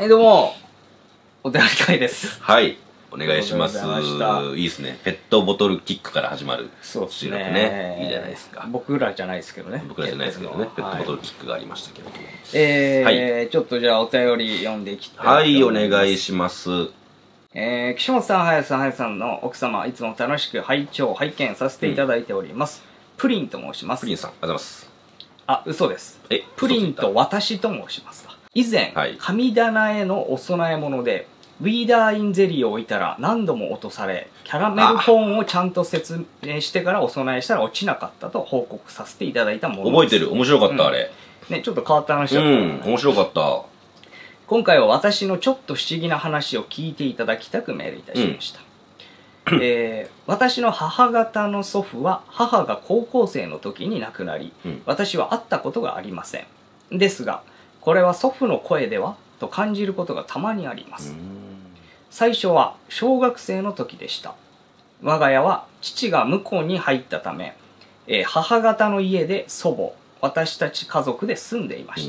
どうも、お便り会です。 はい、お願いします。 ありがとうございました。 いいですね。ペットボトルキックから始まるそうです収録ね。 ね。いいじゃないですか。 僕らじゃないですけどね。 僕らじゃないですけどね。ペットボトルキックがありましたけども。 はい、ちょっとじゃあお便り読んでいきたいと思います。 はい、お願いします。 岸本さん、林さんの奥様、いつも楽しく拝見させていただいております。プリンと申します。 プリンさん、ありがとうございます。 あ、嘘です。プリンと私と申します。以前、神棚へのお供え物で、ウィーダーインゼリーを置いたら何度も落とされ、キャラメルコーンをちゃんと説明してからお供えしたら落ちなかったと報告させていただいたものです。 覚えてる。面白かった、あれ。 ね、ちょっと変わった話だった、ね。 面白かった。 今回は私のちょっと不思議な話を聞いていただきたくメールいたしました。私の母方の祖父は母が高校生の時に亡くなり、私は会ったことがありません。ですが、これは祖父の声ではと感じることがたまにあります。最初は小学生の時でした。我が家は父が婿に入ったため、母方の家で祖母、私たち家族で住んでいました。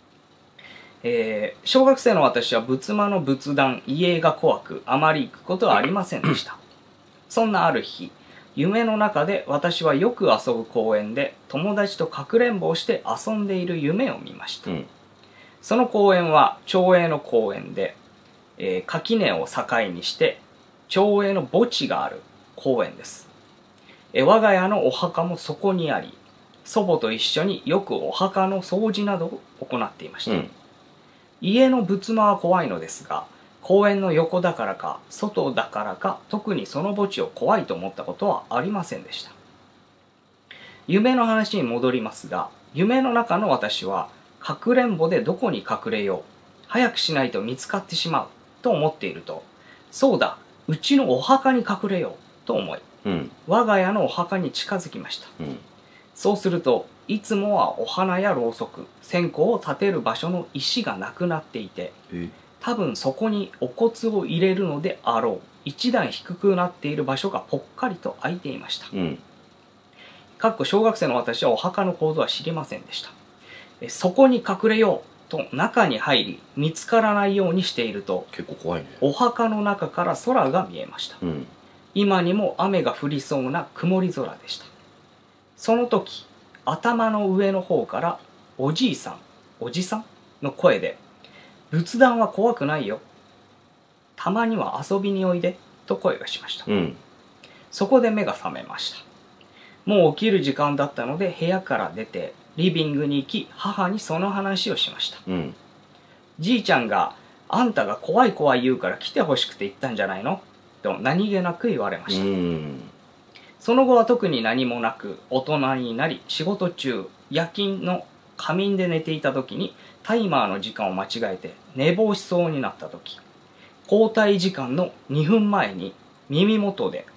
小学生の私は仏間の仏壇、家が怖くあまり行くことはありませんでした。そんなある日、夢の中で私はよく遊ぶ公園で友達とかくれんぼをして遊んでいる夢を見ました。その公園は町営の公園で、垣根を境にして町営の墓地がある公園です。我が家のお墓もそこにあり、祖母と一緒によくお墓の掃除などを行っていました。家の仏間は怖いのですが、公園の横だからか外だからか特にその墓地を怖いと思ったことはありませんでした。夢の話に戻りますが、夢の中の私はかくれんぼでどこに隠れよう、早くしないと見つかってしまうと思っていると、そうだ、うちのお墓に隠れようと思い、我が家のお墓に近づきました。そうすると、いつもはお花やろうそく、線香を立てる場所の石がなくなっていて、多分そこにお骨を入れるのであろう一段低くなっている場所がぽっかりと空いていました。小学生の私はお墓の構造は知りませんでした。そこに隠れようと中に入り、見つからないようにしていると、 結構怖いね。お墓の中から空が見えました。今にも雨が降りそうな曇り空でした。その時、頭の上の方からおじさんの声で、仏壇は怖くないよ、たまには遊びにおいでと声がしました。そこで目が覚めました。もう起きる時間だったので部屋から出てリビングに行き、母にその話をしました。じいちゃんが、あんたが怖い怖い言うから来てほしくて言ったんじゃないのと何気なく言われました。その後は特に何もなく、大人になり仕事中、夜勤の仮眠で寝ていた時にタイマーの時間を間違えて寝坊しそうになった時、交代時間の2分前に耳元で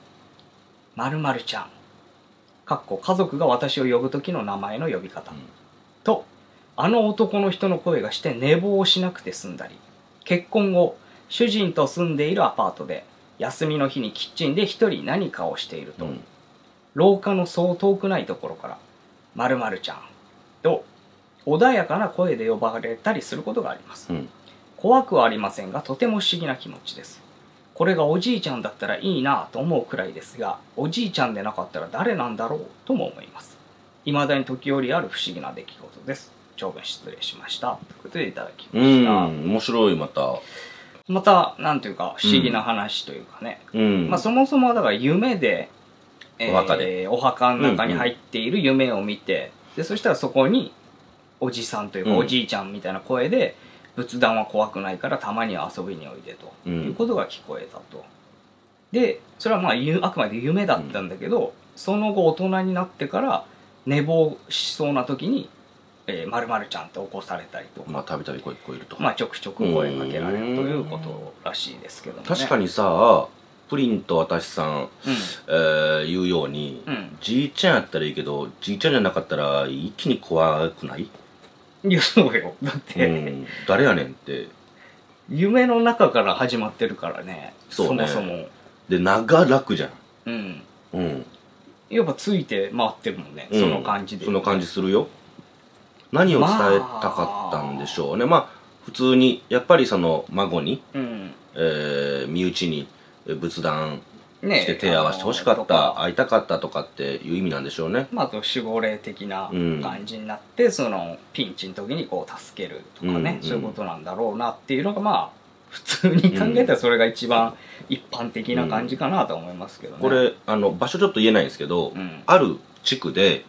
〇〇ちゃん、家族が私を呼ぶ時の名前の呼び方、とあの男の人の声がして寝坊をしなくて済んだり、結婚後主人と住んでいるアパートで休みの日にキッチンで一人何かをしていると、廊下のそう遠くないところから〇〇ちゃんと穏やかな声で呼ばれたりすることがあります。怖くはありませんが、とても不思議な気持ちです。これがおじいちゃんだったらいいなと思うくらいですが、おじいちゃんでなかったら誰なんだろうとも思います。未だに時折ある不思議な出来事です。長文失礼しました。ということでいただきました。 面白い。またなんていうか不思議な話というかね。そもそもだから夢で、お墓の中に入っている夢を見て、でそしたらそこにおじさんというかおじいちゃんみたいな声で、仏壇は怖くないからたまには遊びにおいでということが聞こえたと。でそれはあくまで夢だったんだけど、その後大人になってから寝坊しそうな時に〇〇ちゃんって起こされたりとか、 たびたび声聞こえると、 ちょくちょく声かけられるということらしいですけどもね。 確かにさ、プリンと私さん、言うように、じいちゃんやったらいいけど、じいちゃんじゃなかったら一気に怖くない？ いや、そうよ。だって、 誰やねんって。 夢の中から始まってるからね。そもそも。 で、長らくじゃん。やっぱついて回ってるもんね、その感じで。 その感じするよ。何を伝えたかったんでしょうね。 普通にやっぱりその孫に、 うん身内に仏壇ねして手合わせてほしかった、会いたかったとかっていう意味なんでしょうね。 まあ、あと守護霊的な感じになって、そのピンチの時にこう助けるとかね、そういうことなんだろうなっていうのがまあ普通に考えたらそれが一番一般的な感じかなと思いますけどね。 これ場所ちょっと言えないんですけど、ある地区で、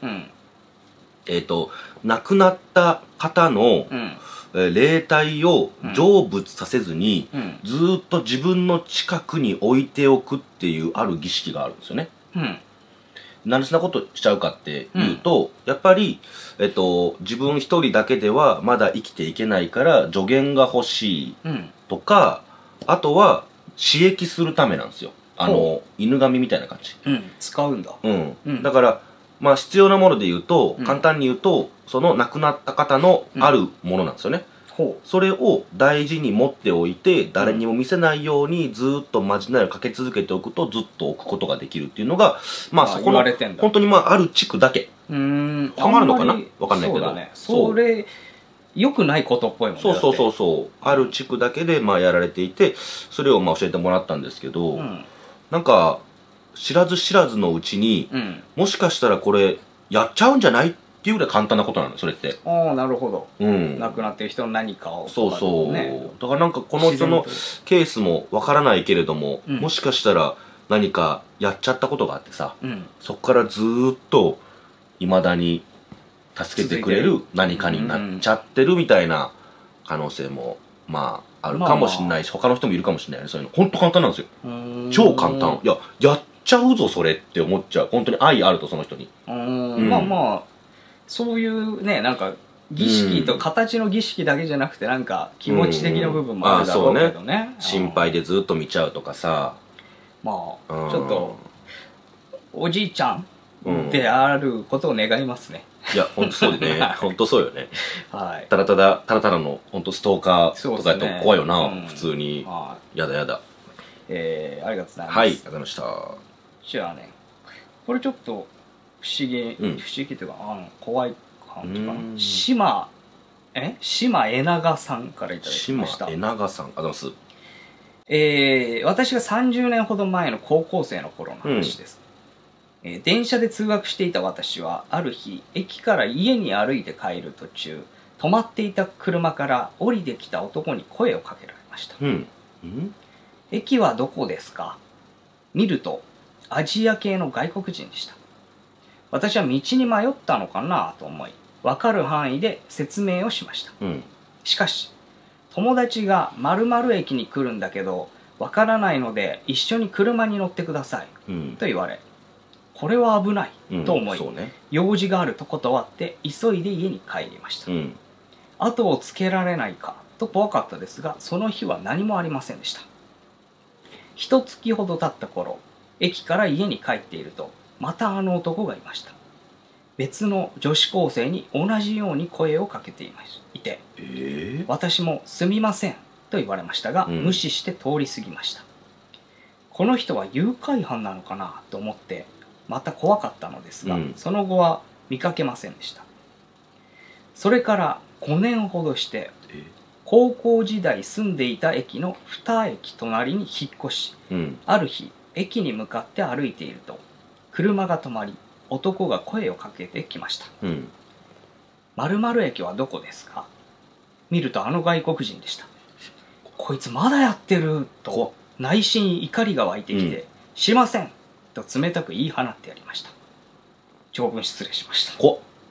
亡くなった方の、霊体を成仏させずに、ずーっと自分の近くに置いておくっていうある儀式があるんですよね。なんでそんなことしちゃうかっていうと、やっぱり、自分一人だけではまだ生きていけないから助言が欲しいとか、あとは刺激するためなんですよ。犬神みたいな感じ。 使うんだ。 だから、まあ必要なもので言うと、簡単に言うと、その亡くなった方のあるものなんですよね。それを大事に持っておいて、誰にも見せないようにずっとまじないをかけ続けておくと、ずっと置くことができるっていうのが、まあそこの、本当にまあある地区だけ。ハマるのかなわかんないけど。 そうだね。それ、良くないことっぽいもんね。 そう。ある地区だけでまあやられていて、それをまあ教えてもらったんですけど、なんか、知らず知らずのうちに、もしかしたらこれ、やっちゃうんじゃないっていうぐらい簡単なことなの、それって。 ああ、なるほど。亡くなってる人の何かを。 そう。だからなんかこの人のケースもわからないけれども、もしかしたら何かやっちゃったことがあってさ、そこからずーっと未だに助けてくれる何かになっちゃってるみたいな可能性も、まあ、あるかもしれないし、他の人もいるかもしれないね。そういうの。ほんと簡単なんですよ。超簡単。いや、やっちゃうぞ、それって思っちゃう。本当に愛あると、その人に。 まあ、そういうね、なんか、儀式と形の儀式だけじゃなくて、なんか、気持ち的な部分もあるだろうけどね。 心配でずっと見ちゃうとかさ。 まあ、ちょっと、おじいちゃんであることを願いますね。 いや、ほんとそうでね。ほんとそうよね。 はい。 ただの、ほんとストーカーとかやと怖いよな、普通に。やだ。 ありがとうございます。 はい、ありがとうございました。 じゃあね、これちょっと不思議というか、怖い感じかな。島えながさんからいただきました。 島えながさん、ありがとうございます。 私が30年ほど前の高校生の頃の話です。電車で通学していた私は、ある日、駅から家に歩いて帰る途中、止まっていた車から降りてきた男に声をかけられました。駅はどこですか？見ると、アジア系の外国人でした。私は道に迷ったのかなと思い、わかる範囲で説明をしました。しかし、友達が〇〇駅に来るんだけど、わからないので一緒に車に乗ってください、と言われ、これは危ないと思い、用事があると断って急いで家に帰りました。後をつけられないかと怖かったですが、その日は何もありませんでした。一月ほど経った頃、駅から家に帰っていると、またあの男がいました。別の女子高生に同じように声をかけていて、私もすみませんと言われましたが、無視して通り過ぎました。この人は誘拐犯なのかなと思って、また怖かったのですが、その後は見かけませんでした。それから5年ほどして、高校時代住んでいた駅の2駅隣に引っ越し、ある日駅に向かって歩いていると車が止まり、男が声をかけてきました。〇〇駅はどこですか？見るとあの外国人でした。こいつまだやってると内心怒りが湧いてきて、しませんと冷たく言い放ってやりました。長文失礼しました。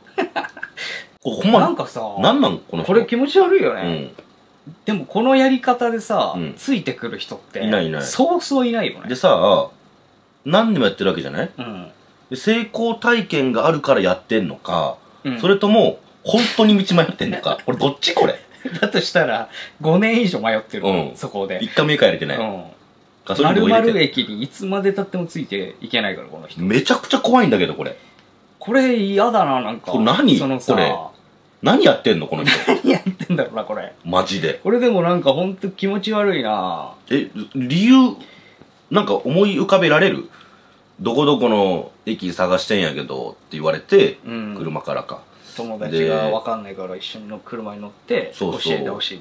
なんかさ、 なんなんこの人。 これ気持ち悪いよね。でもこのやり方でさ、ついてくる人っていない。 そうそういないよね。 でさ、何年もやってるわけじゃない？で成功体験があるからやってんのか、それとも本当に道迷ってんのか。これどっちこれ？ だとしたら5年以上迷ってる、そこで 1回目帰れてない。 〇〇駅にいつまでたってもついていけないから、この人。 めちゃくちゃ怖いんだけど、これ。 これ嫌だな、なんか。 これ何？これ。何やってんのこの人。 何やってんだろうな、これ。 マジで。 これでもなんかほんと気持ち悪いな。 理由、なんか思い浮かべられる？どこどこの駅探してんやけどって言われて、車からか。 友達が分かんないから一緒に車に乗って教えてほしいと。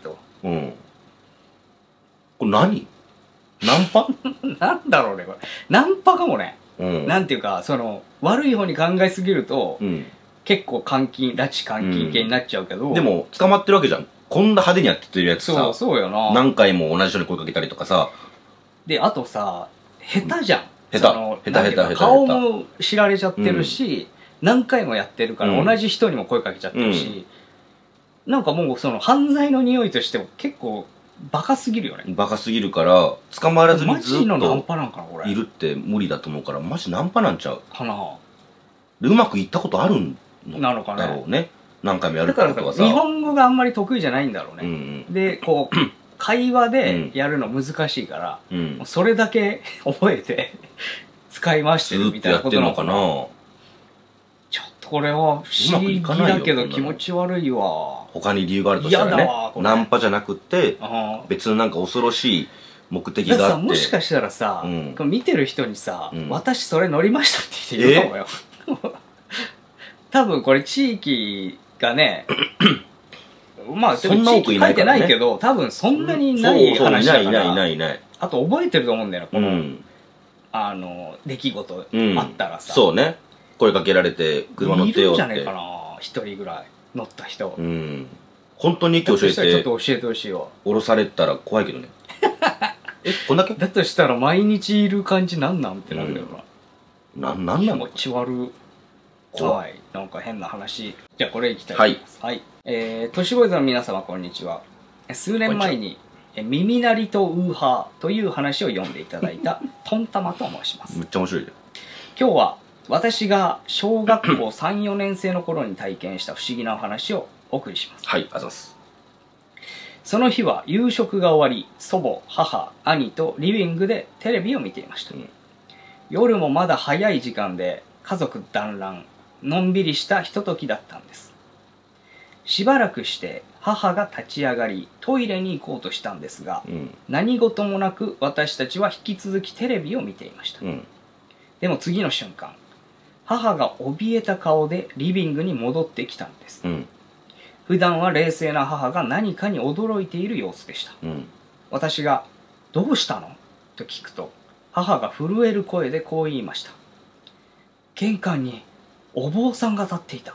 うん。これ何？ナンパなんだろうね、これ。ナンパかもね。 うん。 なんていうか、悪い方に考えすぎると、 うん。 結構拉致監禁系になっちゃうけど。 でも、捕まってるわけじゃん。こんな派手にやってるやつさ。 そうよな。 何回も同じ人に声かけたりとかさ。 で、あとさ、下手じゃん。 下手。 顔も知られちゃってるし、何回もやってるから同じ人にも声かけちゃってるし、なんかもう犯罪の匂いとしても結構バカすぎるよね。 バカすぎるから、捕まらずにずっといるって無理だと思うから、マジナンパなんちゃうかな。 で、うまくいったことあるんなのかだろうね。何回もやるってことはさ。 日本語があんまり得意じゃないんだろうね。で、会話でやるの難しいから、それだけ覚えて使い回してるみたいなことなのかな。ちょっとこれは不思議だけど気持ち悪いわ。 他に理由があるとしたらね、ナンパじゃなくて別のなんか恐ろしい目的があって、 もしかしたらさ、見てる人にさ、私それ乗りましたって人いるかもよ。多分これ地域がね、まあ、 そんな多くいないからね。 書いてないけど、多分そんなにない話だから。 ない。 あと覚えてると思うんだよな、出来事あったらさ。 そうね。声かけられて、車乗ってよって。いるんじゃねえかな、一人ぐらい乗った人。 本当に一気教えて。 ちょっと教えてほしいわ。 降ろされたら怖いけどね。こんだけだとしたら毎日いる感じなんなんってなるよな。なんなの？ 気持ち悪い。怖い。なんか変な話。じゃあこれいきたいと思います。はい。都市ボーイズの皆様こんにちは。数年前に耳鳴りとウーハーという話を読んでいただいたトンタマと申します。 めっちゃ面白いね。 今日は私が小学校3、4年生の頃に体験した不思議なお話をお送りします。 はい、ありがとうございます。 その日は夕食が終わり、祖母、母、兄とリビングでテレビを見ていました。夜もまだ早い時間で家族団らん、のんびりしたひとときだったんです。しばらくして母が立ち上がりトイレに行こうとしたんですが、何事もなく私たちは引き続きテレビを見ていました。でも次の瞬間、母が怯えた顔でリビングに戻ってきたんです。普段は冷静な母が何かに驚いている様子でした。私が「どうしたの？」と聞くと、母が震える声でこう言いました。玄関にお坊さんが立っていた。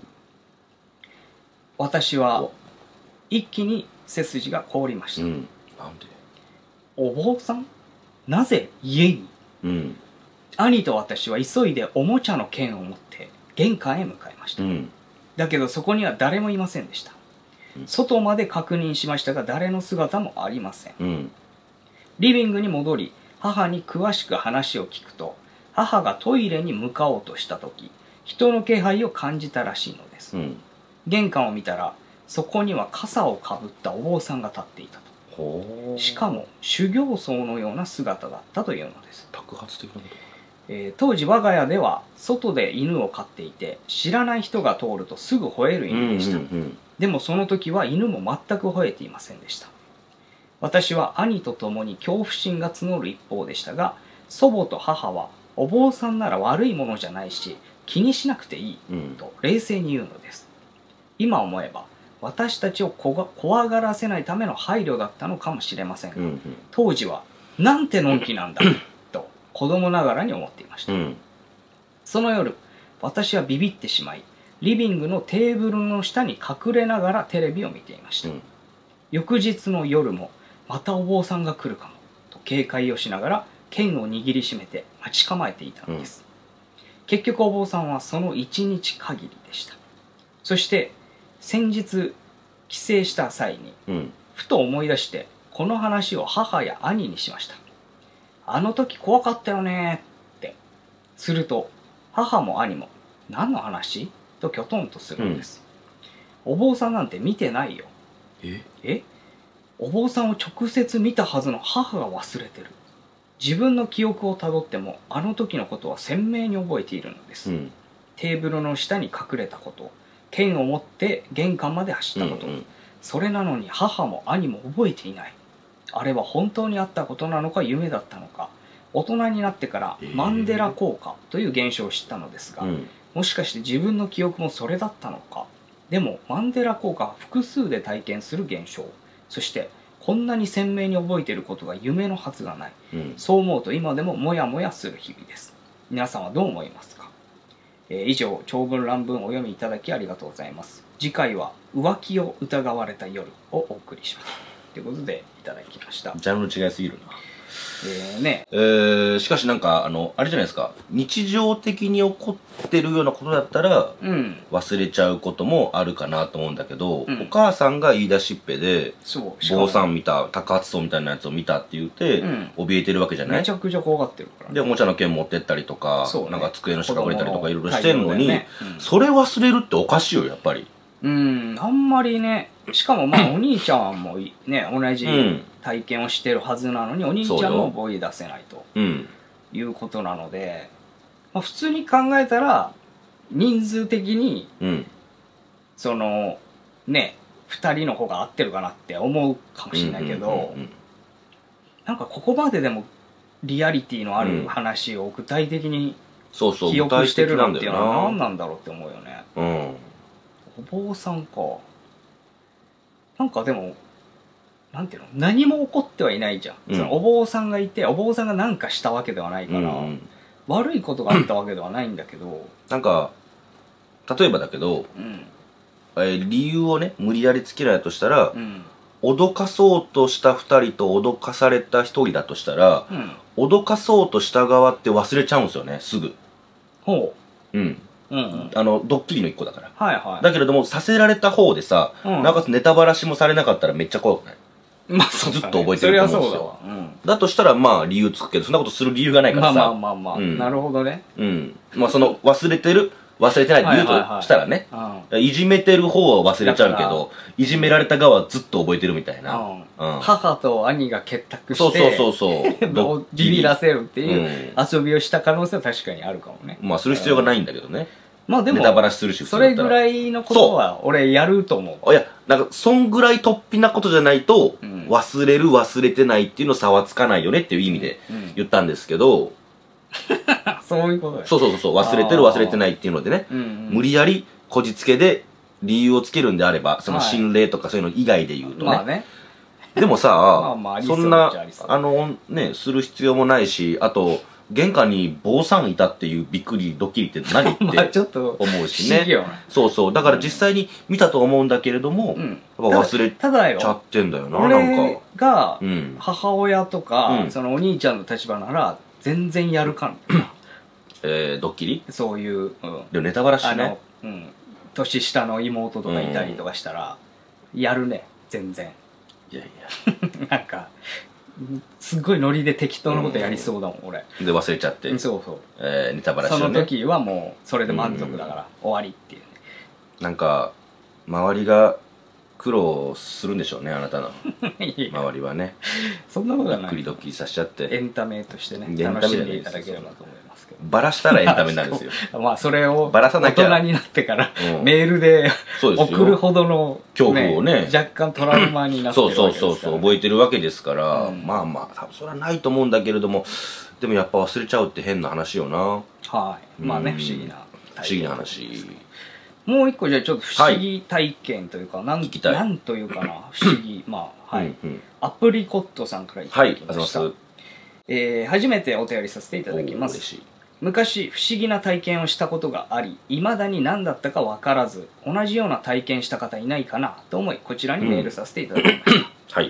私は一気に背筋が凍りました。 なんで？ お坊さん？なぜ家に？兄と私は急いでおもちゃの剣を持って玄関へ向かいました。だけどそこには誰もいませんでした。外まで確認しましたが誰の姿もありません。リビングに戻り母に詳しく話を聞くと、母がトイレに向かおうとした時、人の気配を感じたらしいのです。玄関を見たらそこには傘をかぶったお坊さんが立っていたと。しかも修行僧のような姿だったというのです。 爆発的なことか。 当時我が家では外で犬を飼っていて、知らない人が通るとすぐ吠える犬でした。でもその時は犬も全く吠えていませんでした。私は兄と共に恐怖心が募る一方でしたが、祖母と母はお坊さんなら悪いものじゃないし気にしなくていいと冷静に言うのです。今思えば私たちを怖がらせないための配慮だったのかもしれませんが、当時はなんてのんきなんだと子供ながらに思っていました。その夜、私はビビってしまいリビングのテーブルの下に隠れながらテレビを見ていました。翌日の夜もまたお坊さんが来るかもと警戒をしながら剣を握りしめて待ち構えていたのです。結局お坊さんはその一日限りでした。そして先日帰省した際に、ふと思い出してこの話を母や兄にしました。あの時怖かったよねって。すると母も兄も何の話ときょとんとするんです。お坊さんなんて見てないよ。お坊さんを直接見たはずの母が忘れてる。自分の記憶をたどってもあの時のことは鮮明に覚えているのです。テーブルの下に隠れたこと、剣を持って玄関まで走ったこと、それなのに母も兄も覚えていない。あれは本当にあったことなのか夢だったのか。大人になってからマンデラ効果という現象を知ったのですが、もしかして自分の記憶もそれだったのか。でもマンデラ効果は複数で体験する現象、 そしてこんなに鮮明に覚えていることが夢のはずがない、そう思うと今でもモヤモヤする日々です。皆さんはどう思いますか？以上、長文乱文をお読みいただきありがとうございます。次回は浮気を疑われた夜をお送りしますということでいただきました。 ジャンル違いすぎるな。 ねしかしなんかあれじゃないですか、日常的に起こってるようなことだったら、忘れちゃうこともあるかなと思うんだけど、お母さんが言い出しっぺで坊さん見た、高発層みたいなやつを見たって言って、怯えてるわけじゃない。 めちゃくちゃ怖がってるから、 でおもちゃの剣持ってったりとか、なんか机の下隠れたりとかいろいろしてんのに、それ忘れるっておかしいよやっぱり。 あんまりね。しかもお兄ちゃんもね同じ体験をしてるはずなのに、お兄ちゃんも思い出せないということなので、普通に考えたら人数的に、そのね2人の方が合ってるかなって思うかもしれないけど、なんかここまででもリアリティのある話を具体的に記憶してるのっていうのは何なんだろうって思うよね。お坊さんか。なんかでもなんていうの、何も起こってはいないじゃん、そのお坊さんがいてお坊さんが何かしたわけではないから、悪いことがあったわけではないんだけど、 なんか例えばだけど、理由をね無理やりつけられたとしたら、脅かそうとした2人と脅かされた1人だとしたら、脅かそうとした側って忘れちゃうんですよねすぐ。ドッキリの1個だから。だけれどもさせられた方でさ、なおかつネタばらしもされなかったらめっちゃ怖くない？ずっと覚えてると思うんですよ。だとしたらまあ理由つくけど、そんなことする理由がないからさ。 なるほどね。 その忘れてる忘れてない理由としたらね、いじめてる方は忘れちゃうけど、いじめられた側はずっと覚えてるみたいな。 母と兄が結託してビビらせるっていう遊びをした可能性は確かにあるかもね。 まあする必要がないんだけどね。 まあでもネタバラシするし、 それぐらいのことは俺やると思う。 いや、なんかそんぐらい突飛なことじゃないと、忘れる忘れてないっていうの差はつかないよねっていう意味で言ったんですけど、 そういうことだよ。 そう忘れてる忘れてないっていうのでね、無理やりこじつけで理由をつけるんであれば、その心霊とかそういうの以外で言うとね。でもさ、そんなねする必要もないし、あと玄関に坊さんいたっていうびっくりドッキリって何ってちょっと思うしね。だから実際に見たと思うんだけれども、忘れちゃってんだよな。 俺が母親とかそのお兄ちゃんの立場なら全然やるかん。 ドッキリそういう、 でもネタバラしね、 年下の妹とかいたりとかしたらやるね、全然。 いやなんかすっごいノリで適当なことやりそうだもん、俺で忘れちゃって。ネタバラしをね、 その時はもうそれで満足だから終わりっていうね。 なんか周りが苦労するんでしょうね、あなたの周りはね。 そんなことはない。 びっくりドッキリさせちゃってエンタメとしてね楽しんでいただければと思いますけど。 バラしたらエンタメなんですよ。 まあそれを大人になってからメールで送るほどの恐怖をね、 若干トラウマになってるわけですから。 覚えてるわけですから、まあまあ多分それはないと思うんだけれども、でもやっぱ忘れちゃうって変な話よな。 まあね、不思議な話。 もう一個じゃあちょっと不思議体験というか、なんというかな、不思議、アプリコットさんからいただきました。初めてお便りさせていただきます。昔不思議な体験をしたことがあり、未だに何だったか分からず、同じような体験した方いないかなと思い、こちらにメールさせていただきました。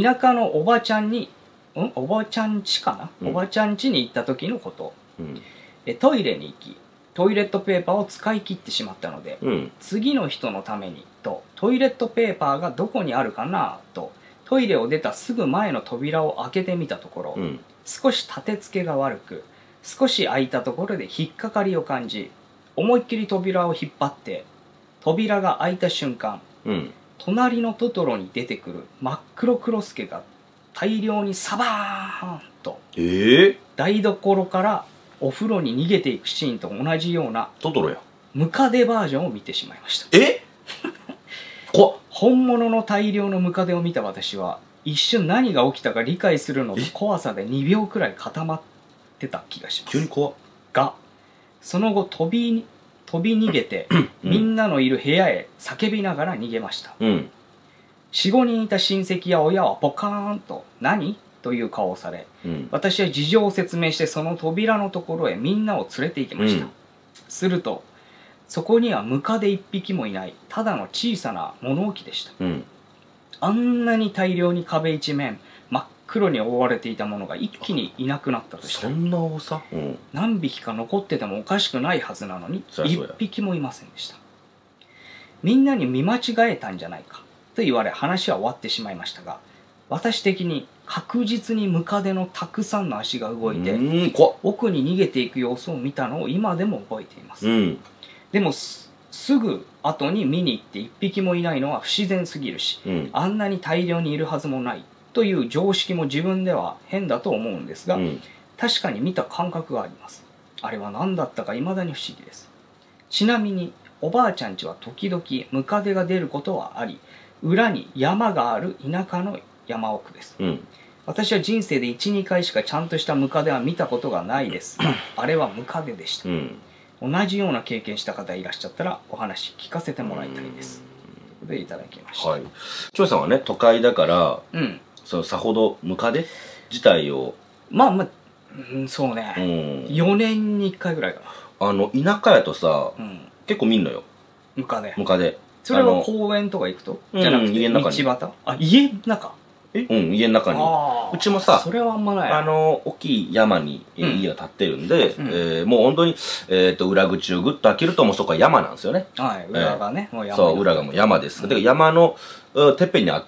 田舎のおばちゃんにおばちゃん家かな、おばちゃん家に行った時のこと。トイレに行き、トイレットペーパーを使い切ってしまったので、次の人のためにとトイレットペーパーがどこにあるかなとトイレを出たすぐ前の扉を開けてみたところ、少し立て付けが悪く、少し開いたところで引っかかりを感じ、思いっきり扉を引っ張って扉が開いた瞬間、隣のトトロに出てくる真っ黒クロスケが大量にサバーンと、台所からお風呂に逃げていくシーンと同じようなトトロやムカデバージョンを見てしまいました。 怖っ。 本物の大量のムカデを見た私は一瞬何が起きたか理解するのと怖さで2秒くらい固まってた気がします。 急に怖っ。 がその後飛び逃げてみんなのいる部屋へ叫びながら逃げました。 4、5人いた親戚や親はポカーンと何という顔をされ、私は事情を説明してその扉のところへみんなを連れて行きました。するとそこにはムカデ1匹もいないただの小さな物置でした。あんなに大量に壁一面真っ黒に覆われていたものが一気にいなくなったとしたら、 そんな多さ、 何匹か残っててもおかしくないはずなのに1匹もいませんでした。みんなに見間違えたんじゃないかと言われ話は終わってしまいましたが、私的に確実にムカデのたくさんの足が動いて奥に逃げていく様子を見たのを今でも覚えています。でもすぐ後に見に行って1匹もいないのは不自然すぎるし、あんなに大量にいるはずもないという常識も自分では変だと思うんですが、確かに見た感覚があります。あれは何だったか未だに不思議です。ちなみにおばあちゃん家は時々ムカデが出ることはあり、裏に山がある田舎の山奥です。私は人生で 1,2 回しかちゃんとしたムカデは見たことがないですが、あれはムカデでした。同じような経験した方いらっしゃったらお話聞かせてもらいたいです。でいただきました。 長さんはね都会だから、そのさほどムカデ自体をそうね、4年に1回ぐらいかな。田舎やとさ、結構見んのよムカデ。それは公園とか行くとじゃなくて家の中に。道端。家の中。 家の中に。うちもさ、 それはあんまない。 大きい山に家が建ってるんで、もう本当に、裏口をぐっと開けるともうそこは山なんですよね。 裏がね、 もう山。そう、裏がもう山です。だから山のてっぺんにあって、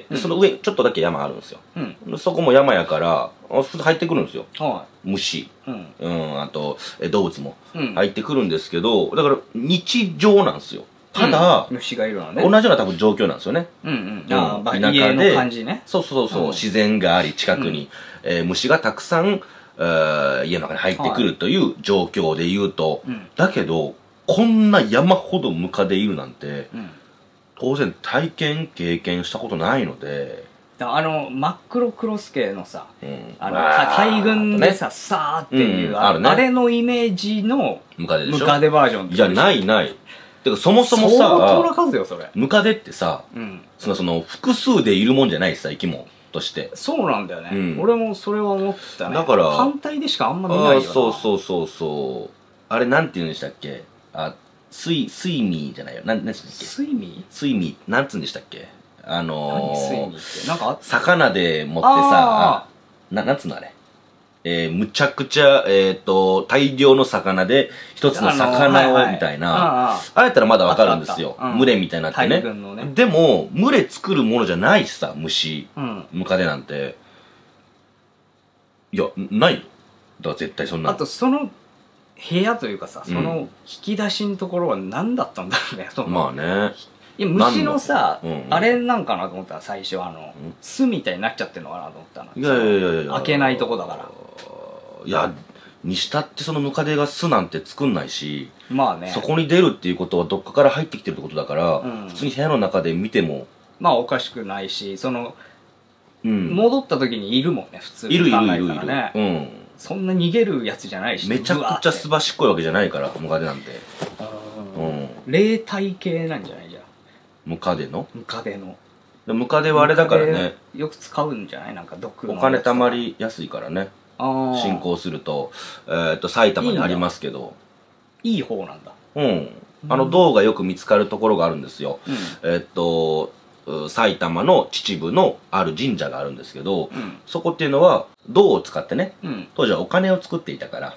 その上ちょっとだけ山あるんですよ。そこも山やから、入ってくるんですよ。虫。あと、動物も入ってくるんですけど、だから日常なんですよ。ただ、 虫がいるのね。 同じような多分状況なんですよね。 田舎で、 そう、自然があり、近くに、虫がたくさん、家の中に入ってくるという状況で言うと、だけど、こんな山ほどムカデいるなんて、当然経験したことないので、 真っ黒クロスケのさ、大群でさ、さーっていう、あれのイメージのムカデバージョン。 いや、ない。てかそもそもさ、 相当な数よそれ。 ムカデってさ、その複数でいるもんじゃないしさ、生き物として。 そうなんだよね。俺もそれは思ったね。 だから単体でしかあんま見ないよな。 そう。あれなんて言うんでしたっけ？睡眠じゃないよ。なんでしたっけ？睡眠なんつうんでしたっけ？ 何睡眠ってなんか魚で持ってさ、なんつうのあれ。むちゃくちゃ、大量の魚で一つの魚をみたいな、あれやったらまだわかるんですよ。群れみたいになってね。でも、群れ作るものじゃないしさ、ムカデなんて。いや、ないよ。だから絶対そんな。 あと、その部屋というかさ、その引き出しのところは何だったんだろうね。 まあね。 いや、虫のさ、あれなんかなと思ったら最初巣みたいになっちゃってるのかなと思ったの。 いや開けないとこだから。 いや、にしたってそのムカデが巣なんて作んないし、 まあね。 そこに出るっていうことはどっかから入ってきてるってことだから、普通に部屋の中で見ても。 まあおかしくないし、戻った時にいるもんね、普通に考えたらね。そんな逃げるやつじゃないし。 めちゃくちゃすばしっこいわけじゃないから、ムカデなんて。 霊体系なんじゃないじゃん。 ムカデのムカデはあれだからね。 よく使うんじゃないなんか毒の。 お金貯まりやすいからね。進行すると、埼玉にありますけど。 いい方なんだ。 銅がよく見つかるところがあるんですよ。埼玉の秩父のある神社があるんですけど、そこっていうのは銅を使ってね、当時はお金を作っていたから、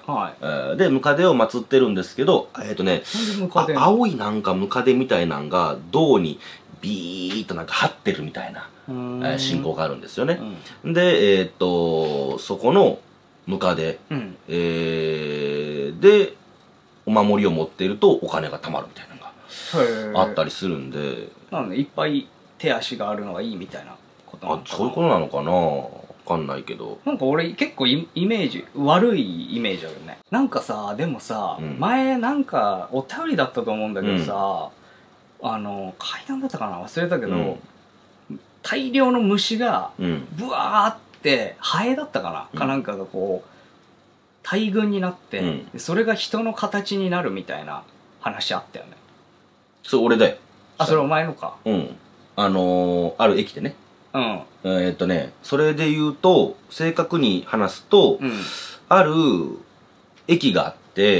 でムカデを祀ってるんですけど、青いなんかムカデみたいなんが銅にビーッとなんか張ってるみたいな信仰があるんですよね。でそこのムカデでお守りを持っているとお金が貯まるみたいなのがあったりするんで、 なのでいっぱい手足があるのがいいみたいなことなのかな。 そういうことなのかな、わかんないけど。 なんか俺結構イメージ悪いイメージあるよね。なんかさ、でもさ、前なんかお便りだったと思うんだけどさ、階段だったかな忘れたけど、大量の虫がブワーってハエだったかな、なんかがこう大群になって、それが人の形になるみたいな話あったよね。 それ俺だよ。 それお前のか。 ある駅でね。 うん。 それで言うと、正確に話すと、 うん。 ある駅があって、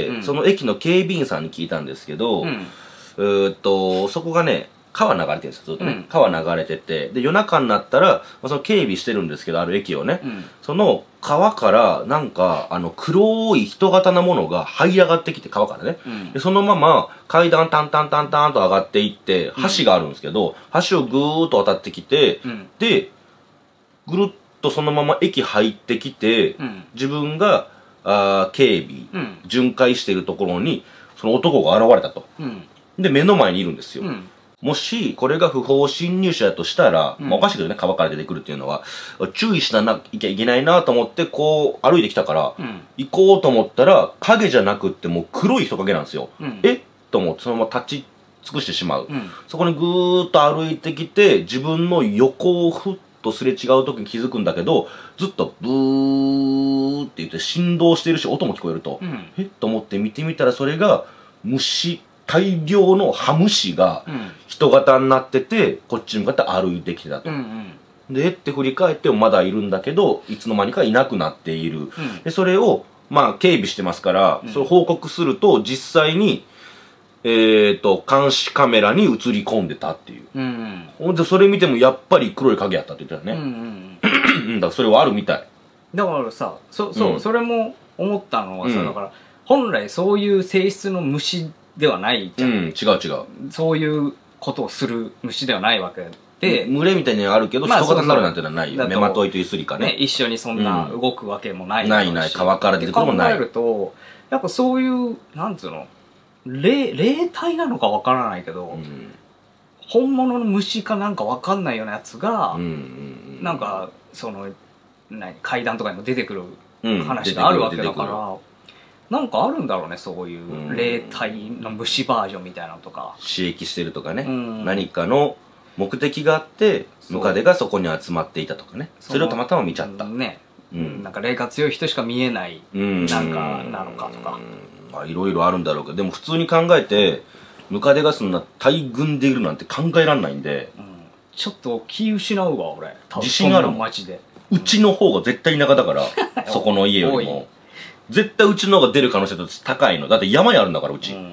うんその駅の警備員さんに聞いたんですけど、 うん。 そこがね、川流れてるんですよ、ずっとね。 うん、 川流れてて、で、夜中になったら、その警備してるんですけど、ある駅をね、 うん、 その川から、なんか、黒い人型なものが這い上がってきて、川からね。 うん、 で、そのまま階段タンタンタンタンと上がっていって、橋があるんですけど、橋をぐーっと渡ってきて、 うん、 で、ぐるっとそのまま駅入ってきて、 うん、 自分が、警備、 うん、 巡回しているところに、その男が現れたと。 うん、 で、目の前にいるんですよ。 うん、 もし、これが不法侵入者だとしたら、 うんまあおかしいけどね、川から出てくるっていうのは、注意しなきゃいけないなと思って、こう、歩いてきたから、 うん、 行こうと思ったら、影じゃなくってもう黒い人影なんですよ。 うん、 えと思って、そのまま立ち尽くしてしまう。 うん、 そこにぐーっと歩いてきて、自分の横をふっとすれ違う時に気づくんだけど、ずっとブーって言って振動してるし、音も聞こえると。 うん、 と思って見てみたら、それが、大量のハムシが人型になってて、こっちに向かって歩いてきてたと。で、って振り返ってもまだいるんだけど、いつの間にかいなくなっている。で、それを、まあ、警備してますから、それを報告すると、実際に、監視カメラに映り込んでたっていう。ほんで、それ見てもやっぱり黒い影やったって言ってたよね。だからそれはあるみたい。 だからさ、それも思ったのはさ、だから、本来そういう性質の虫ではないじゃん。 違う。 そういうことをする虫ではないわけで。 群れみたいにはあるけど、人型になるなんてのはないよ。目まといというすりかね。 一緒にそんな動くわけもない。 ない。川から出てくるもない。 考えると、やっぱそういう、なんつうの、霊体なのかわからないけど、本物の虫かなんかわかんないようなやつが、なんか、階段とかにも出てくる話があるわけだから、なんかあるんだろうね、そういう霊体の虫バージョンみたいなのとか。 刺激してるとかね。何かの目的があって、ムカデがそこに集まっていたとかね。それをたまたま見ちゃった。 ね。なんか霊が強い人しか見えない、なんかなのかとか。 まあいろいろあるんだろうけど、でも普通に考えて、ムカデがそんな大群でいるなんて考えられないんで。 ちょっと気失うわ、俺。 自信あるもん。 マジで。 うちの方が絶対田舎だから、そこの家よりも。絶対うちの方が出る可能性って高いの。だって山にあるんだから、うち。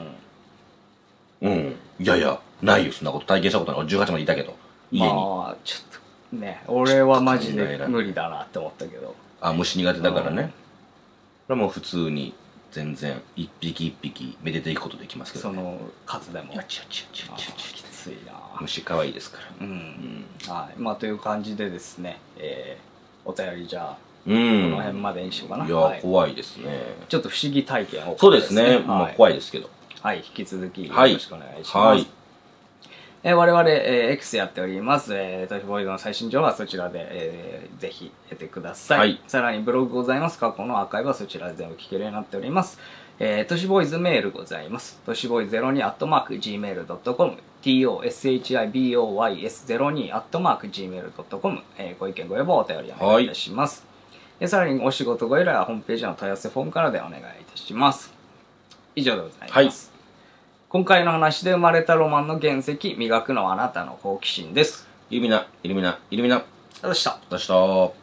いや、ないよ、そんなこと。体験したことない。18までいたけど。家に。 まあ、ちょっと、ね、俺はマジで無理だなって思ったけど。 虫苦手だからね。これはもう普通に、全然、一匹一匹、めでていくことできますけど。 その数でも。 きついな。 虫可愛いですから。 はい。まあ、という感じでですね、お便りじゃあ、この辺までにしようかな。 いや、怖いですね。 ちょっと不思議体験を。 そうですね。まあ、怖いですけど。 はい、引き続きよろしくお願いします。我々、X やっております。トシボーイズの最新情報はそちらで、ぜひ得てください。さらにブログございます。過去のアーカイブはそちらで全部聞けるようになっております。トシボーイズメールございます。トシボーイズ02@gmail.com toshiboys02@gmail.com ご意見ご要望お便りお願いいたします。さらにお仕事ご依頼はホームページの問い合わせフォームからでお願いいたします。以上でございます。今回の話で生まれたロマンの原石、磨くのはあなたの好奇心です。 イルミナ。 どうした？ どうした？